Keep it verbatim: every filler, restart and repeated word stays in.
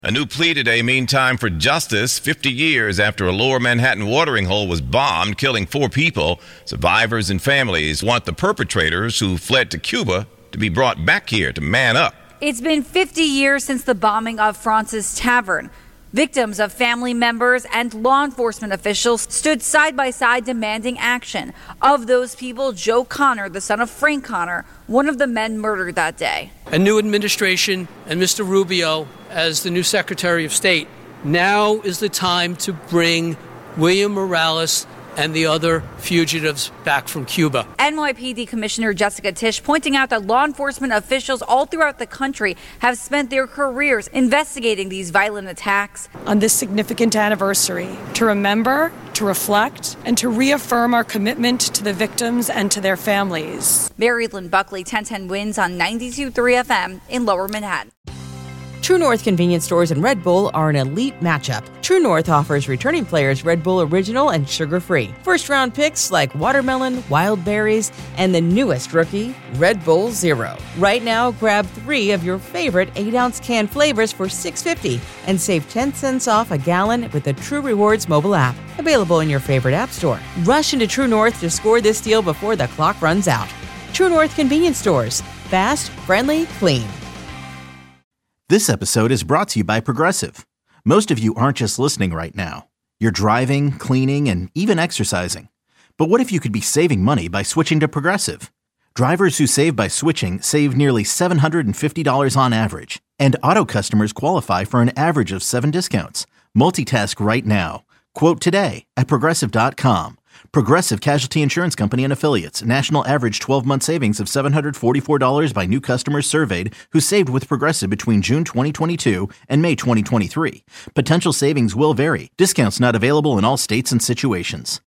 A new plea today, meantime, for justice. fifty years after a lower Manhattan watering hole was bombed, killing four people, survivors and families want the perpetrators who fled to Cuba to be brought back here to man up. It's been fifty years since the bombing of Fraunces Tavern. Victims of family members and law enforcement officials stood side by side demanding action. Of those people, Joe Connor, the son of Frank Connor, one of the men murdered that day. A new administration and Mister Rubio as the new Secretary of State. Now is the time to bring William Morales and the other fugitives back from Cuba. N Y P D Commissioner Jessica Tisch pointing out that law enforcement officials all throughout the country have spent their careers investigating these violent attacks. On this significant anniversary, to remember, to reflect, and to reaffirm our commitment to the victims and to their families. Mary Lynn Buckley, ten ten wins on ninety-two point three F M in Lower Manhattan. True North convenience stores and Red Bull are an elite matchup. True North offers returning players Red Bull Original and sugar-free. First-round picks like watermelon, wild berries, and the newest rookie, Red Bull Zero. Right now, grab three of your favorite eight-ounce can flavors for six dollars and fifty cents and save ten cents off a gallon with the True Rewards mobile app. Available in your favorite app store. Rush into True North to score this deal before the clock runs out. True North convenience stores. Fast, friendly, clean. This episode is brought to you by Progressive. Most of you aren't just listening right now. You're driving, cleaning, and even exercising. But what if you could be saving money by switching to Progressive? Drivers who save by switching save nearly seven hundred fifty dollars on average. And auto customers qualify for an average of seven discounts. Multitask right now. Quote today at Progressive dot com. Progressive Casualty Insurance Company and Affiliates. National average twelve-month savings of seven hundred forty-four dollars by new customers surveyed who saved with Progressive between June twenty twenty-two and May twenty twenty-three. Potential savings will vary. Discounts not available in all states and situations.